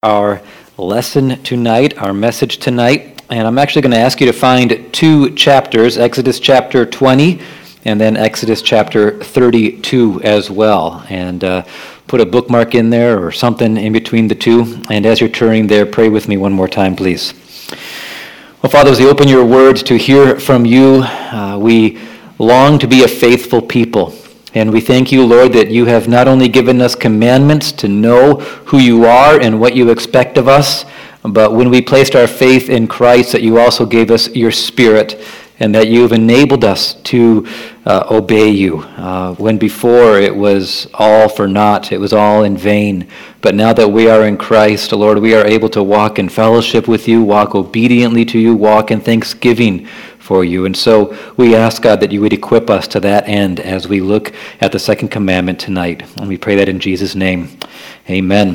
Our lesson tonight, our message tonight, and I'm actually going to ask you to find two chapters, Exodus chapter 20 and then Exodus chapter 32 as well, and put a bookmark in there or something in between the two, and as you're turning there, pray with me one more time, please. Well, Father, as we open your word to hear from you, we long to be a faithful people. And we thank you, Lord, that you have not only given us commandments to know who you are and what you expect of us, but when we placed our faith in Christ, that you also gave us your Spirit and that you've enabled us to obey you. When before it was all for naught, it was all in vain. But now that we are in Christ, Lord, we are able to walk in fellowship with you, walk obediently to you, walk in thanksgiving for you. And so we ask, God, that you would equip us to that end as we look at the second commandment tonight. And we pray that in Jesus' name. Amen.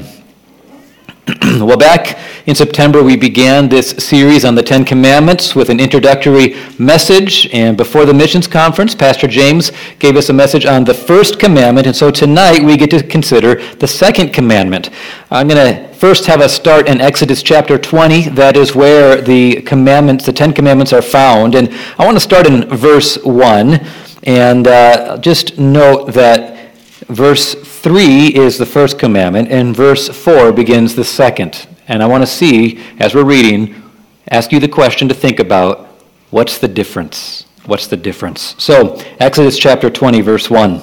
Well, back in September, we began this series on the Ten Commandments with an introductory message. And before the missions conference, Pastor James gave us a message on the first commandment. And so tonight, we get to consider the second commandment. I'm going to first have us start in Exodus chapter 20. That is where the commandments, the Ten Commandments, are found. And I want to start in verse 1. And just note that verse 3 is the first commandment, and verse 4 begins the second. And I want to see, as we're reading, ask you the question to think about, what's the difference? What's the difference? So, Exodus chapter 20, verse 1.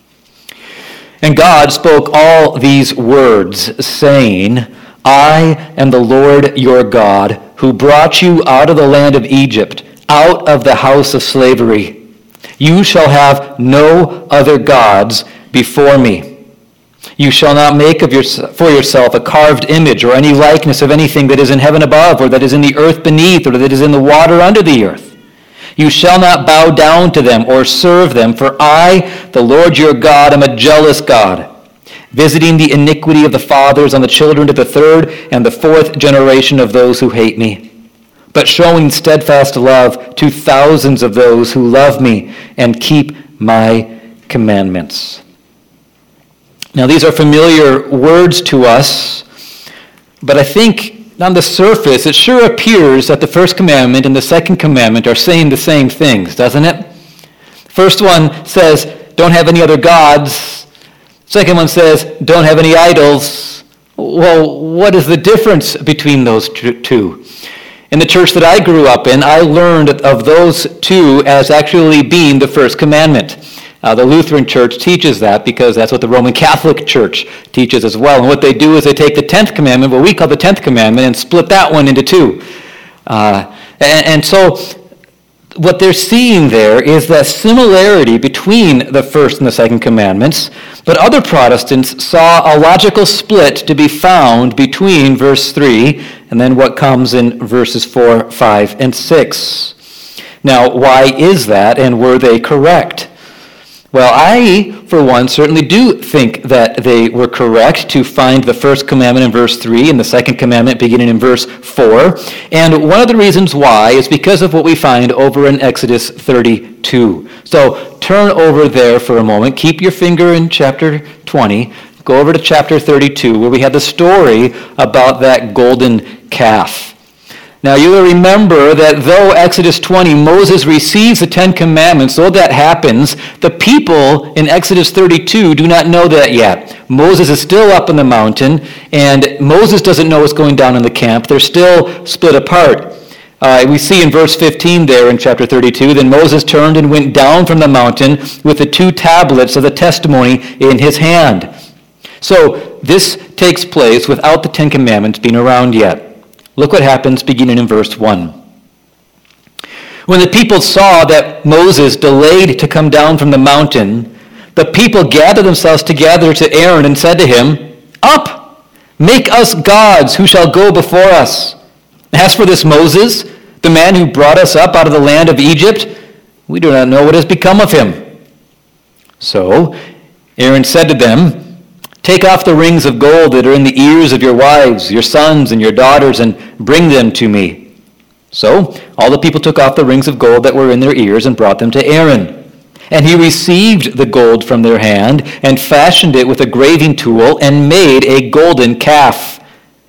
And God spoke all these words, saying, I am the Lord your God, who brought you out of the land of Egypt, out of the house of slavery. You shall have no other gods before me. You shall not make for yourself a carved image or any likeness of anything that is in heaven above, or that is in the earth beneath, or that is in the water under the earth. You shall not bow down to them or serve them, for I, the Lord your God, am a jealous God, visiting the iniquity of the fathers on the children to the third and the fourth generation of those who hate me, but showing steadfast love to thousands of those who love me and keep my commandments. Now, these are familiar words to us, but I think on the surface, it sure appears that the first commandment and the second commandment are saying the same things, doesn't it? The first one says, don't have any other gods. Second one says, don't have any idols. Well, what is the difference between those two? In the church that I grew up in, I learned of those two as actually being the first commandment. The Lutheran Church teaches that because that's what the Roman Catholic Church teaches as well. And what they do is they take the 10th commandment, what we call the 10th commandment, and split that one into two. And so what they're seeing there is the similarity between the first and the second commandments, but other Protestants saw a logical split to be found between verse 3 and then what comes in verses 4, 5, and 6. Now, why is that, and were they correct? Well, I, for one, certainly do think that they were correct to find the first commandment in verse 3 and the second commandment beginning in verse 4. And one of the reasons why is because of what we find over in Exodus 32. So turn over there for a moment. Keep your finger in chapter 20. Go over to chapter 32, where we have the story about that golden calf. Now, you will remember that though Exodus 20, Moses receives the Ten Commandments, though that happens, the people in Exodus 32 do not know that yet. Moses is still up on the mountain, and Moses doesn't know what's going down in the camp. They're still split apart. We see in verse 15 there in chapter 32, then Moses turned and went down from the mountain with the two tablets of the testimony in his hand. So this takes place without the Ten Commandments being around yet. Look what happens beginning in verse 1. When the people saw that Moses delayed to come down from the mountain, the people gathered themselves together to Aaron and said to him, Up, make us gods who shall go before us. As for this Moses, the man who brought us up out of the land of Egypt, we do not know what has become of him. So Aaron said to them, Take off the rings of gold that are in the ears of your wives, your sons, and your daughters, and bring them to me. So all the people took off the rings of gold that were in their ears and brought them to Aaron. And he received the gold from their hand and fashioned it with a graving tool and made a golden calf.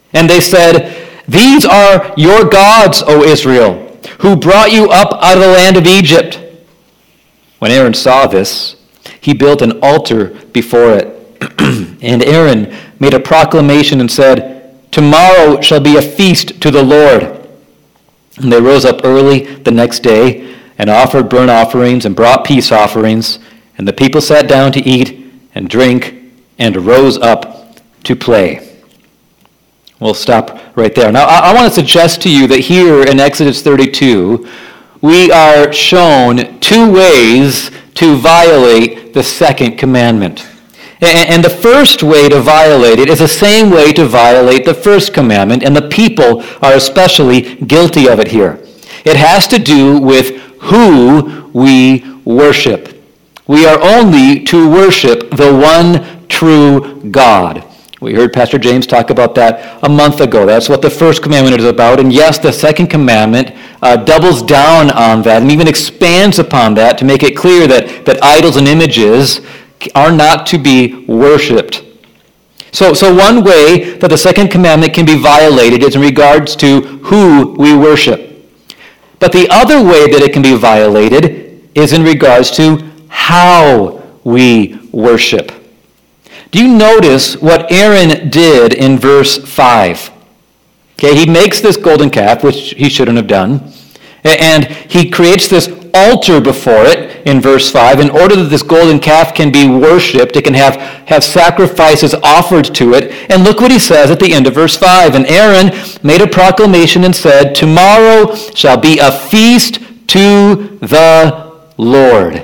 And they said, "These are your gods, O Israel, who brought you up out of the land of Egypt." When Aaron saw this, he built an altar before it. And Aaron made a proclamation and said, "Tomorrow shall be a feast to the Lord." And they rose up early the next day and offered burnt offerings and brought peace offerings. And the people sat down to eat and drink and rose up to play. We'll stop right there. Now, I want to suggest to you that here in Exodus 32, we are shown two ways to violate the second commandment. And the first way to violate it is the same way to violate the first commandment, and the people are especially guilty of it here. It has to do with who we worship. We are only to worship the one true God. We heard Pastor James talk about that a month ago. That's what the first commandment is about. And yes, the second commandment doubles down on that and even expands upon that to make it clear that idols and images are not to be worshipped. So one way that the second commandment can be violated is in regards to who we worship. But the other way that it can be violated is in regards to how we worship. Do you notice what Aaron did in verse 5? Okay, he makes this golden calf, which he shouldn't have done, and he creates this altar before it in verse 5 in order that this golden calf can be worshipped. It can have sacrifices offered to it. And look what he says at the end of verse 5. "And Aaron made a proclamation and said, 'Tomorrow shall be a feast to the Lord.'"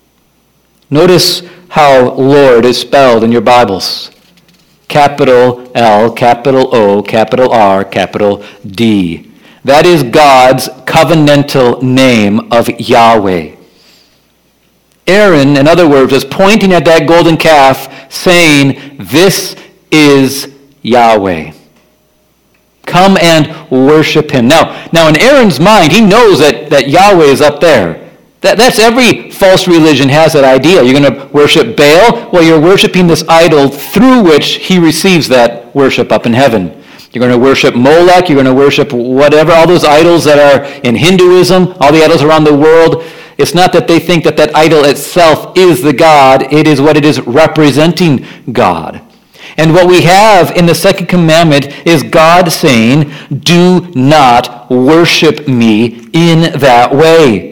Notice how Lord is spelled in your Bibles. Capital L, capital O, capital R, capital D. That is God's covenantal name of Yahweh. Aaron, in other words, is pointing at that golden calf saying, "This is Yahweh. Come and worship him." Now in Aaron's mind, he knows that Yahweh is up there. That's every false religion has that idea. You're going to worship Baal? Well, you're worshiping this idol through which he receives that worship up in heaven. You're going to worship Molech. You're going to worship whatever, all those idols that are in Hinduism, all the idols around the world. It's not that they think that idol itself is the God. It is what it is representing God. And what we have in the second commandment is God saying, "Do not worship me in that way."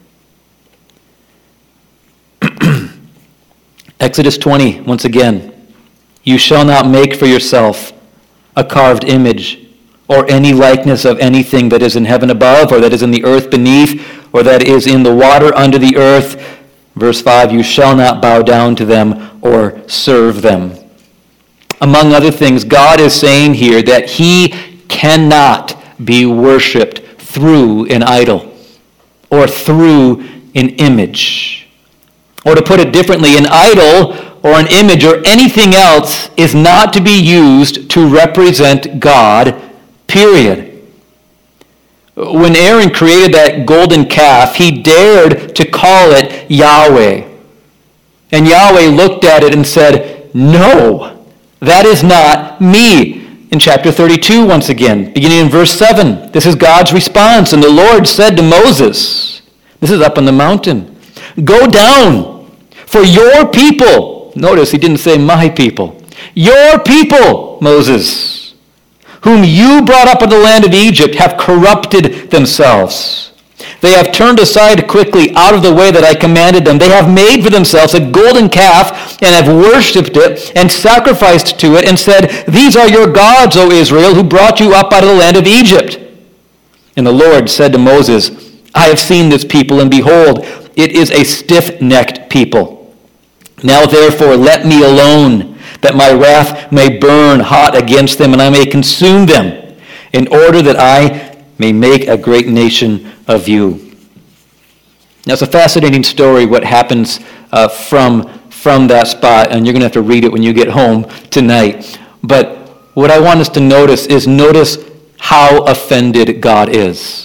Exodus 20, once again. "You shall not make for yourself a carved image or any likeness of anything that is in heaven above or that is in the earth beneath or that is in the water under the earth." Verse 5, "You shall not bow down to them or serve them." Among other things, God is saying here that he cannot be worshipped through an idol or through an image. Or to put it differently, an idol or an image or anything else is not to be used to represent God, period. When Aaron created that golden calf, he dared to call it Yahweh. And Yahweh looked at it and said, "No, that is not me." In chapter 32, once again, beginning in verse 7, this is God's response. "And the Lord said to Moses," this is up on the mountain, "Go down, for your people," notice he didn't say my people, "your people, Moses, whom you brought up in the land of Egypt, have corrupted themselves. They have turned aside quickly out of the way that I commanded them. They have made for themselves a golden calf and have worshipped it and sacrificed to it and said, 'These are your gods, O Israel, who brought you up out of the land of Egypt.' And the Lord said to Moses, 'I have seen this people, and behold, it is a stiff-necked people. Now therefore let me alone, that my wrath may burn hot against them, and I may consume them, in order that I may make a great nation of you.'" Now it's a fascinating story what happens from that spot, and you're going to have to read it when you get home tonight. But what I want us to notice how offended God is.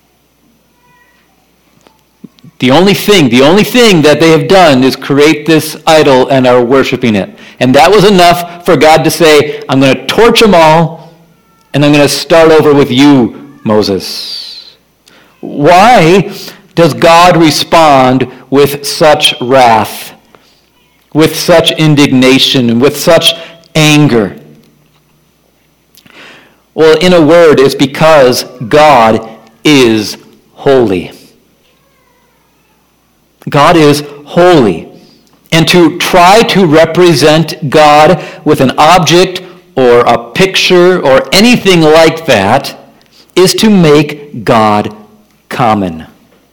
The only thing that they have done is create this idol and are worshiping it. And that was enough for God to say, "I'm going to torch them all, And I'm going to start over with you, Moses. Why does God respond with such wrath, with such indignation, and with such anger? Well, in a word, it's because God is holy. God is holy. And to try to represent God with an object or a picture or anything like that is to make God common.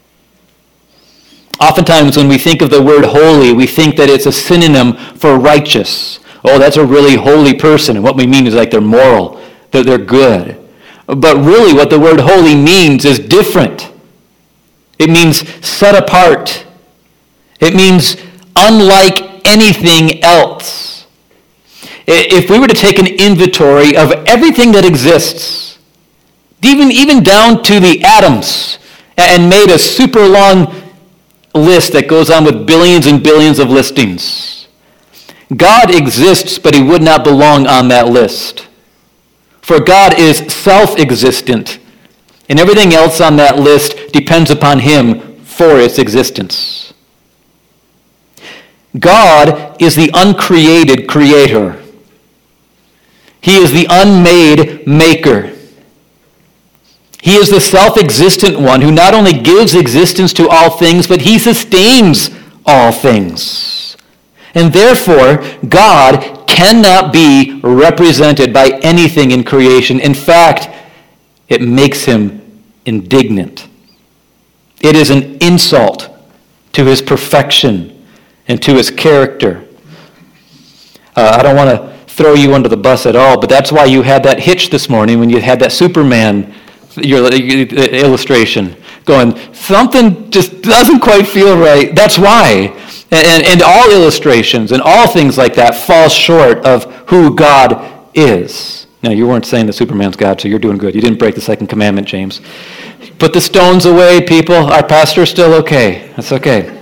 Oftentimes when we think of the word holy, we think that it's a synonym for righteous. Oh, that's a really holy person. And what we mean is like they're moral, that they're good. But really what the word holy means is different. It means set apart. It means unlike anything else. If we were to take an inventory of everything that exists, even down to the atoms, and made a super long list that goes on with billions and billions of listings, God exists, but he would not belong on that list. For God is self-existent, and everything else on that list depends upon him for its existence. God is the uncreated creator. He is the unmade maker. He is the self-existent one who not only gives existence to all things, but he sustains all things. And therefore, God cannot be represented by anything in creation. In fact, it makes him indignant. It is an insult to his perfection and to his character. I don't want to throw you under the bus at all, but that's why you had that hitch this morning when you had that Superman your illustration going, something just doesn't quite feel right. That's why. And all illustrations and all things like that fall short of who God is. Now, you weren't saying that Superman's God, so you're doing good. You didn't break the second commandment, James. Put the stones away, people. Our pastor's still okay. That's okay.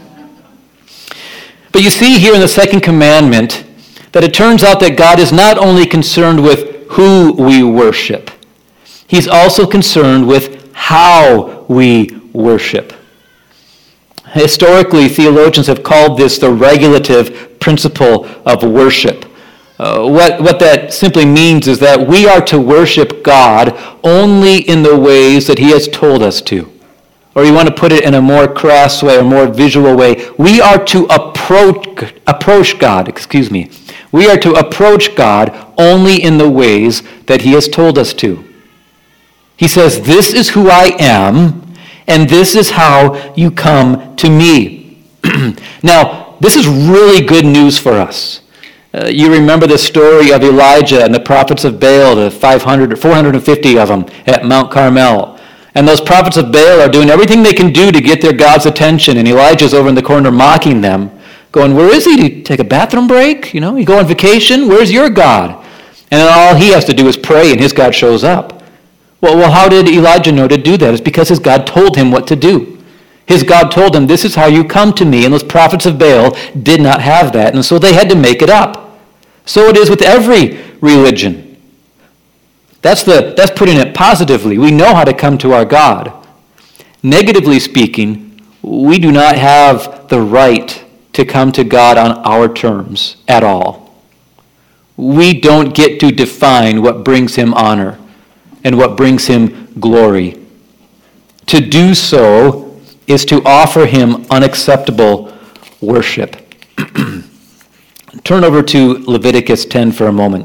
But you see here in the second commandment that it turns out that God is not only concerned with who we worship, he's also concerned with how we worship. Historically, theologians have called this the regulative principle of worship. What that simply means is that we are to worship God only in the ways that he has told us to. Or you want to put it in a more crass way, a more visual way, we are to approach God. We are to approach God only in the ways that he has told us to. He says, this is who I am, and this is how you come to me. Now, this is really good news for us. You remember the story of Elijah and the prophets of Baal, the 500 or 450 of them at Mount Carmel. And those prophets of Baal are doing everything they can do to get their God's attention, and Elijah's over in the corner mocking them, going, where is he? Did he take a bathroom break? You go on vacation? Where's your God? And then all he has to do is pray, and his God shows up. Well, how did Elijah know to do that? It's because his God told him what to do. His God told him, this is how you come to me. And those prophets of Baal did not have that, and so they had to make it up. So it is with every religion. That's putting it positively. We know how to come to our God. Negatively speaking, we do not have the right to come to God on our terms at all. We don't get to define what brings him honor and what brings him glory. To do so is to offer him unacceptable worship. Turn over to Leviticus 10 for a moment.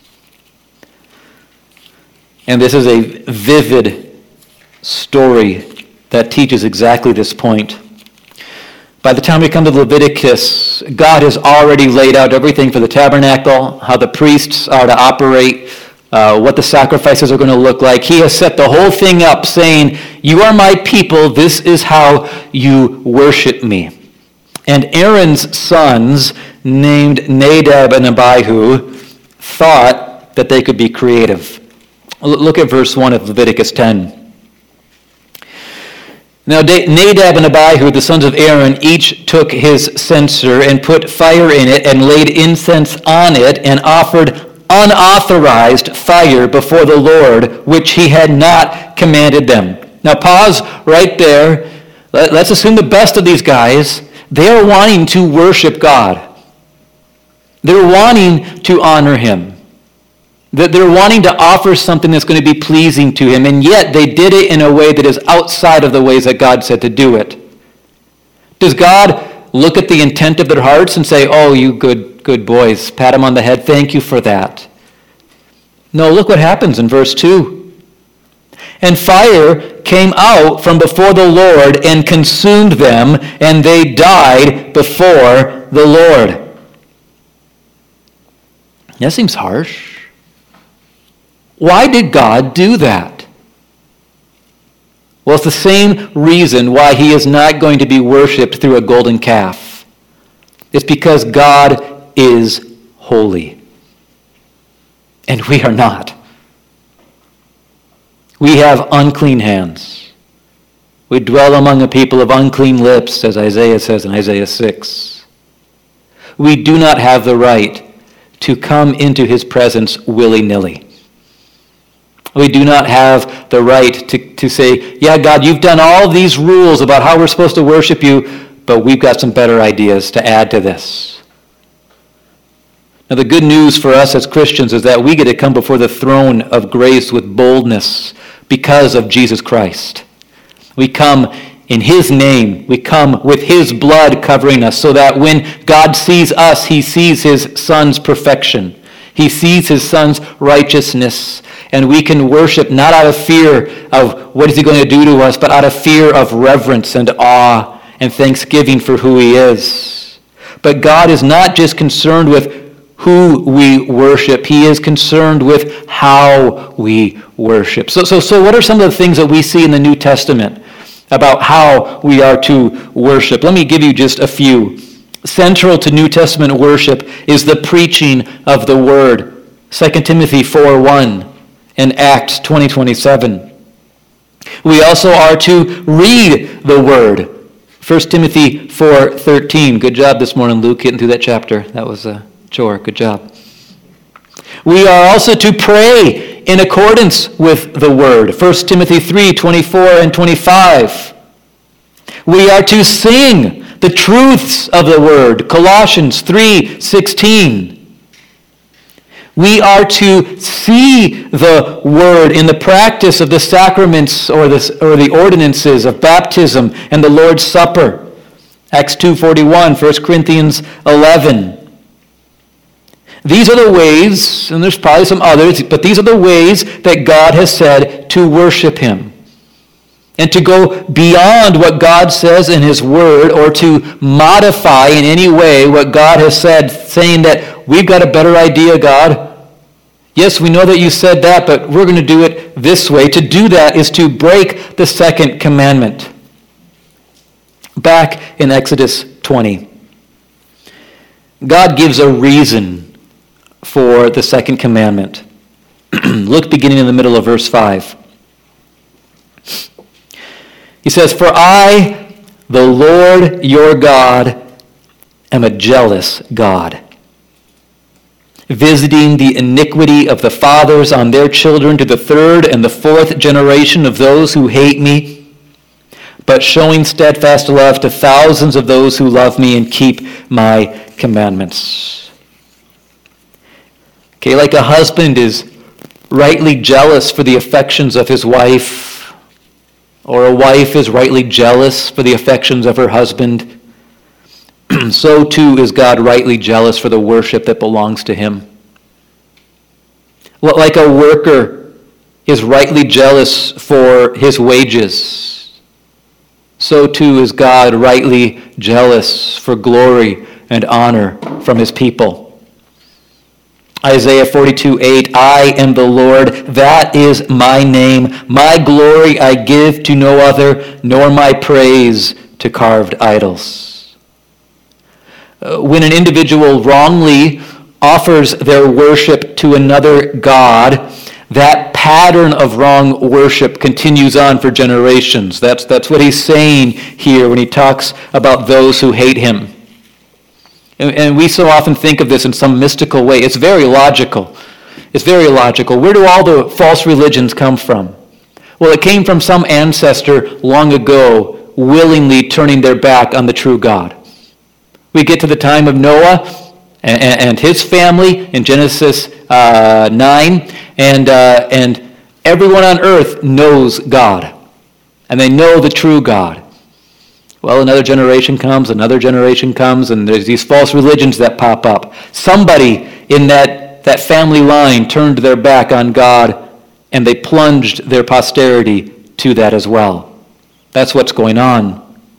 And this is a vivid story that teaches exactly this point. By the time we come to Leviticus, God has already laid out everything for the tabernacle, how the priests are to operate, what the sacrifices are going to look like. He has set the whole thing up saying, you are my people, this is how you worship me. And Aaron's sons, named Nadab and Abihu, thought that they could be creative. Look at verse 1 of Leviticus 10. Now Nadab and Abihu, the sons of Aaron, each took his censer and put fire in it and laid incense on it and offered unauthorized fire before the Lord, which he had not commanded them. Now pause right there. Let's assume the best of these guys. They are wanting to worship God. They're wanting to honor him. They're wanting to offer something that's going to be pleasing to him, and yet they did it in a way that is outside of the ways that God said to do it. Does God look at the intent of their hearts and say, "Oh, you good boys, pat them on the head, thank you for that"? No, look what happens in verse 2. And fire came out from before the Lord and consumed them, and they died before the Lord. That seems harsh. Why did God do that? Well, it's the same reason why he is not going to be worshipped through a golden calf. It's because God is holy. And we are not. We have unclean hands. We dwell among a people of unclean lips, as Isaiah says in Isaiah 6. We do not have the right to come into his presence willy-nilly. We do not have the right to say, "Yeah, God, you've done all these rules about how we're supposed to worship you, but we've got some better ideas to add to this." Now, the good news for us as Christians is that we get to come before the throne of grace with boldness because of Jesus Christ. We come in his name. We come with his blood covering us so that when God sees us, he sees his son's perfection. He sees his son's righteousness. And we can worship not out of fear of what is he going to do to us, but out of fear of reverence and awe and thanksgiving for who he is. But God is not just concerned with who we worship. He is concerned with how we worship. So what are some of the things that we see in the New Testament about how we are to worship? Let me give you just a few. Central to New Testament worship is the preaching of the word. 2 Timothy 4:1 and Acts 20:27. We also are to read the word. 1 Timothy 4:13. Good job this morning, Luke, getting through that chapter. That was a chore. Good job. We are also to pray in accordance with the word. 1 Timothy 3:24 and 25. We are to sing the truths of the word. Colossians 3:16. We are to see the word in the practice of the sacraments or the ordinances of baptism and the Lord's Supper. Acts 2:41, 1 Corinthians 11. These are the ways, and there's probably some others, but these are the ways that God has said to worship him. And to go beyond what God says in his word or to modify in any way what God has said, saying that we've got a better idea, God. Yes, we know that you said that, but we're going to do it this way. To do that is to break the second commandment. Back in Exodus 20, God gives a reason for the second commandment. Look beginning in the middle of verse 5. He says, "For I, the Lord your God, am a jealous God, visiting the iniquity of the fathers on their children to the third and the fourth generation of those who hate me, but showing steadfast love to thousands of those who love me and keep my commandments." Okay, like a husband is rightly jealous for the affections of his wife, or a wife is rightly jealous for the affections of her husband, so too is God rightly jealous for the worship that belongs to him. Like a worker is rightly jealous for his wages, so too is God rightly jealous for glory and honor from his people. Isaiah 42:8, "I am the Lord, that is my name. My glory I give to no other, nor my praise to carved idols." When an individual wrongly offers their worship to another god, that pattern of wrong worship continues on for generations. That's what he's saying here when he talks about those who hate him. And we so often think of this in some mystical way. It's very logical. is very logical. Where do all the false religions come from? Well, it came from some ancestor long ago willingly turning their back on the true God. We get to the time of Noah and his family in Genesis 9, and everyone on earth knows God, and they know the true God. Well, another generation comes, and there's these false religions that pop up. Somebody in that family line turned their back on God, and they plunged their posterity to that as well. That's what's going on.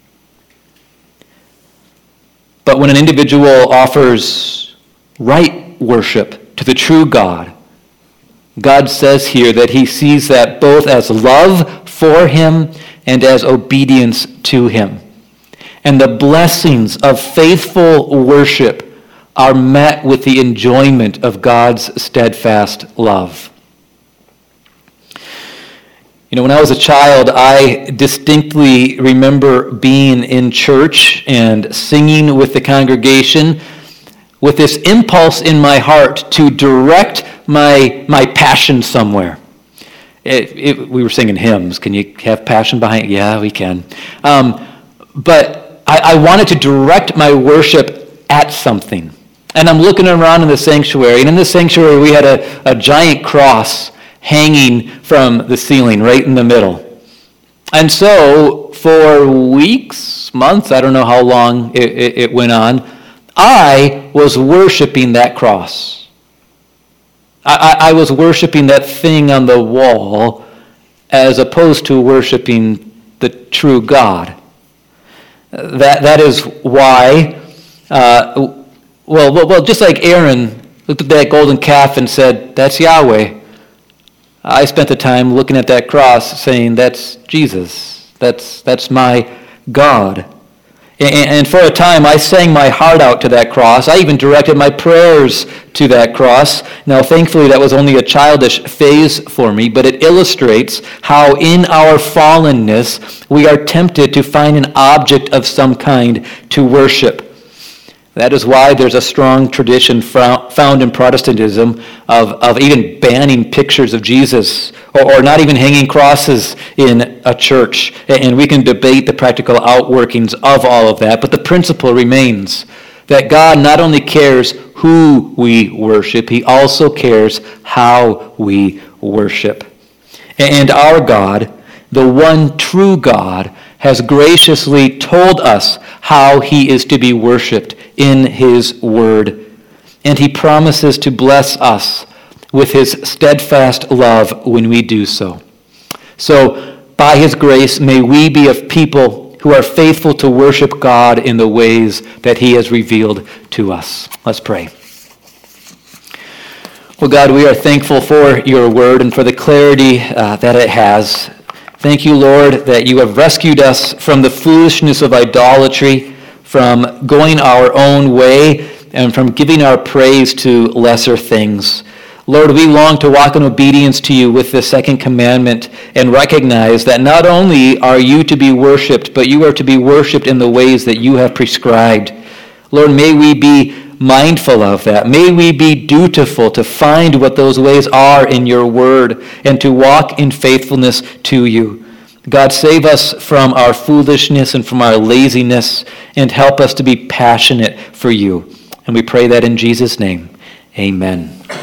But when an individual offers right worship to the true God, God says here that he sees that both as love for him and as obedience to him. And the blessings of faithful worship are met with the enjoyment of God's steadfast love. You know, when I was a child, I distinctly remember being in church and singing with the congregation with this impulse in my heart to direct my passion somewhere. We were singing hymns. Can you have passion behind it? Yeah, we can. But I wanted to direct my worship at something. And I'm looking around in the sanctuary, and in the sanctuary we had a giant cross hanging from the ceiling right in the middle. And so for weeks, months, I don't know how long it went on, I was worshiping that cross. I was worshiping that thing on the wall as opposed to worshiping the true God. That is why, just like Aaron looked at that golden calf and said, "That's Yahweh," I spent the time looking at that cross saying, "That's Jesus. That's my God." And for a time, I sang my heart out to that cross. I even directed my prayers to that cross. Now, thankfully, that was only a childish phase for me, but it illustrates how in our fallenness, we are tempted to find an object of some kind to worship. That is why there's a strong tradition found in Protestantism of even banning pictures of Jesus or not even hanging crosses in a church. And we can debate the practical outworkings of all of that, but the principle remains that God not only cares who we worship, he also cares how we worship. And our God, the one true God, has graciously told us how he is to be worshiped in his word. And he promises to bless us with his steadfast love when we do so. So, by his grace, may we be a people who are faithful to worship God in the ways that he has revealed to us. Let's pray. Well, God, we are thankful for your word and for the clarity that it has. Thank you, Lord, that you have rescued us from the foolishness of idolatry, from going our own way, and from giving our praise to lesser things. Lord, we long to walk in obedience to you with the second commandment and recognize that not only are you to be worshipped, but you are to be worshipped in the ways that you have prescribed. Lord, may we be mindful of that. May we be dutiful to find what those ways are in your word and to walk in faithfulness to you. God, save us from our foolishness and from our laziness and help us to be passionate for you. And we pray that in Jesus' name. Amen.